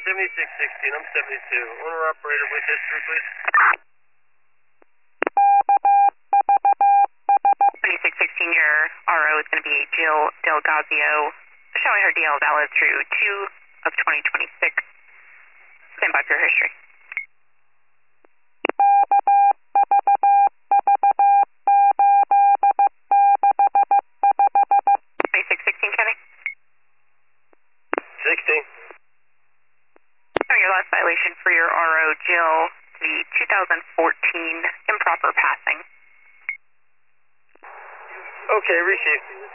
7616, I'm 72. Owner operator with history, please. 7616, your RO is going to be Jill Delgazio, showing her DL valid through 2 of 2026. Stand by for your history. 2616, Kenny. 16. Showing your last violation for your RO, Jill, the 2014 improper passing. Okay, received.